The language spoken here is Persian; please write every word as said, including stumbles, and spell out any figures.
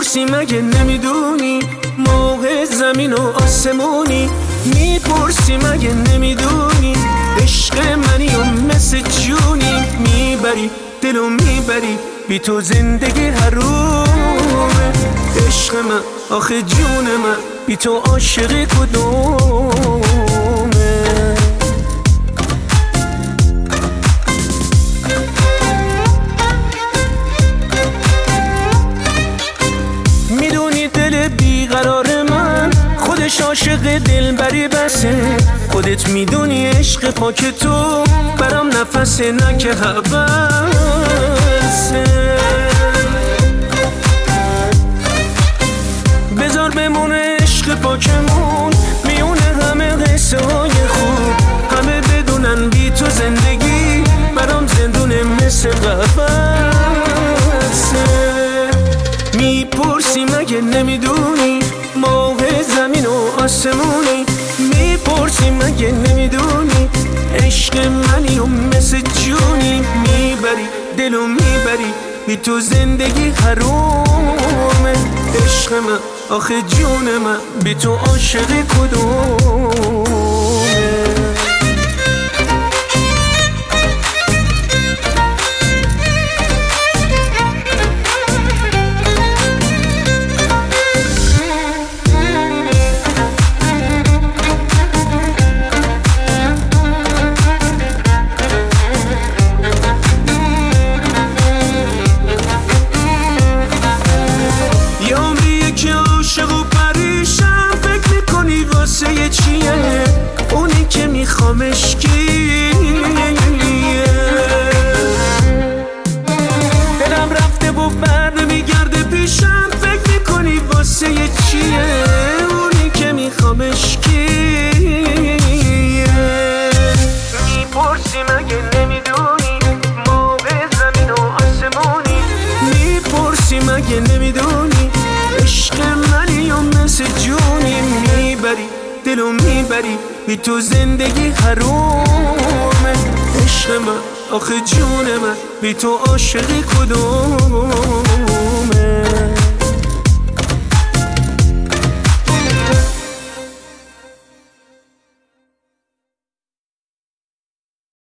میپرسی مگه نمیدونی موقع زمین و آسمونی؟ میپرسی مگه نمیدونی عشق منی و مثل جونی؟ میبری دلو میبری بی تو زندگی حرومه. عشق من آخه جون من بی تو عاشقی کدومه؟ میدونی دل بیقرار من خودش عاشق دلبری بسه. خودت میدونی عشق پاک تو برام نفسه نه که حبسه. بذار بمونه عشق پاکمون میونه همه قصه های خوب. همه بدونن بی تو زندگی برام زندونه مثل قفسه. میپرسی مگه نمیدونی موقع زمین و آسمونی؟ میپرسی مگه نمیدونی عشق منی و مثل جونی؟ میبری دلو میبری بی تو زندگی حرومه. عشق من آخه جون من بی تو عاشقی کدومه؟ اونی که میخوامش کیه؟ دلم رفته و بر نمیگرده پیشم فکر میکنی واسه چیه؟ اونی که میخوامش کیه؟ میپرسی مگه نمیدونی موقع زمین و آسمونی؟ میپرسی مگه نمیدونی عشق منی و مثل جونی؟ میبری دلو میبری بی تو زندگی حرومه. عشق من آخه جون من بی تو عاشقی کدوم؟